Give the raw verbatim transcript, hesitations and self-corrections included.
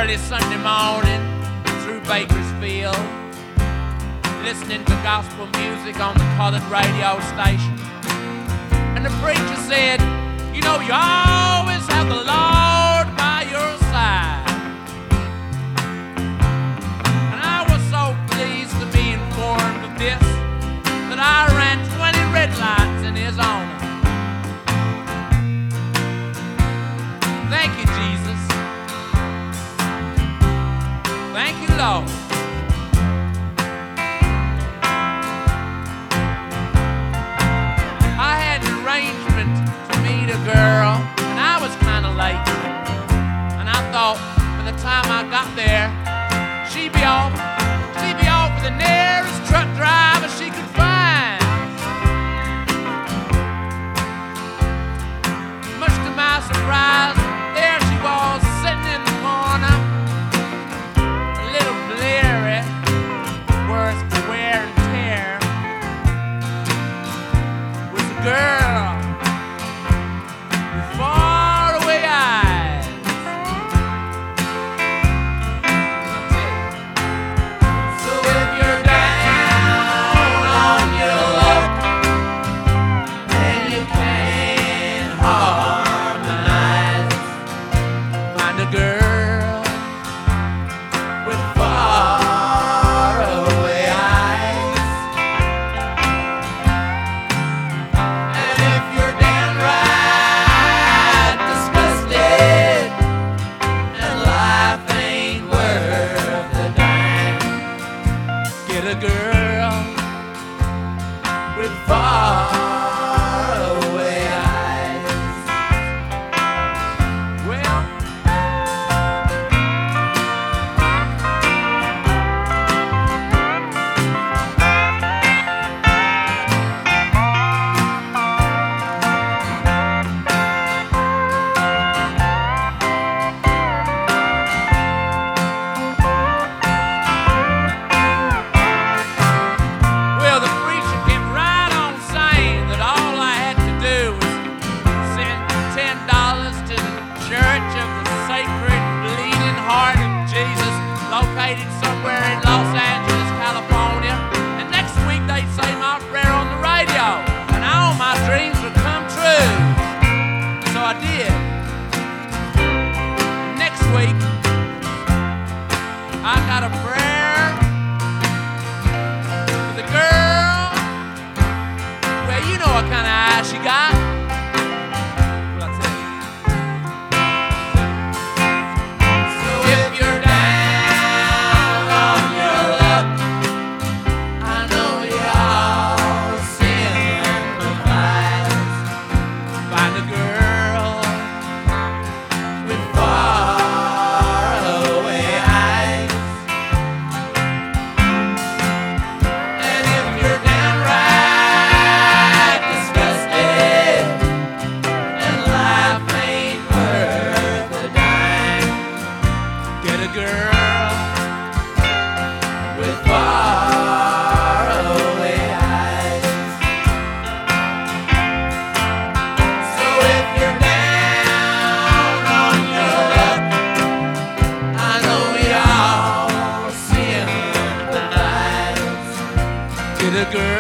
early Sunday morning through Bakersfield, listening to gospel music on the colored radio station. And the preacher said, you know, you always have the Lord by your side. And I was so pleased to be informed of this that I ran twenty red lights in his honor. Thank you, Jesus. Thank you, Lord. I had an arrangement to meet a girl, and I was kind of late. And I thought, by the time I got there, she'd be off, she'd be off with the nearest truck driver she could find. Much to my surprise, there she was, sitting in the corner, a little bleary, worse for wear and tear, was a girl with faraway eyes. So if you're down on your luck and you can't harmonize, find a girl with faraway eyes. And if you're downright disgusted and life ain't worth a dime, get a girl with faraway eyes. Well, Well, the preacher kept right on saying that all I had to do was send ten dollars to the Church of the Sacred Bleeding Heart of Jesus, located somewhere in Los Angeles, California. And next week they'd say my prayer on the radio, and all my dreams would come true. So I did. Next week, I got a prayer for the girl. Well, you know what kind of eye she got. Well, I'll tell you. So if you're down on your luck, I know y'all sympathize. Find a girl with faraway eyes. And if you're downright disgusted and life ain't worth a dime, get a girl with faraway eyes. So if you're down on your luck, I know y'all sympathize. Get a girl